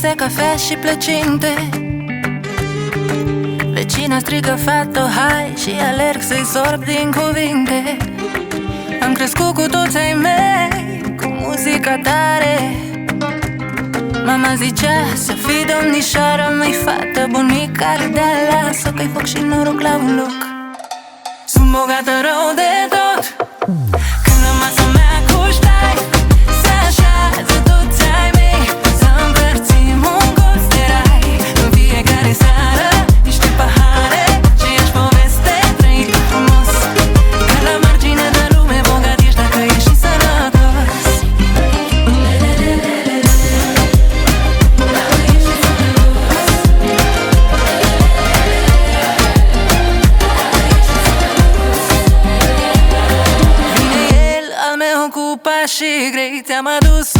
de cafea și plăcinte. Vecina strigă, fată, hai, și alerg să-i sorb din cuvinte. Am crescut cu toți ai mei, cu muzica tare. Mama zicea să fii domnișoară, măi fată, bunica râdea, lasă că-i foc și noroc la un loc. Sunt bogată rău de tot. Când la masa mea cuștai, se așează toți ai mei, să împărțim un colț de rai. În fiecare seară niște pahare, aceeași poveste trăită frumos. Ca la margine de lume, bogat ești dacă ești și sănătos. Vine el, al meu cu pașii grei, ți-am adus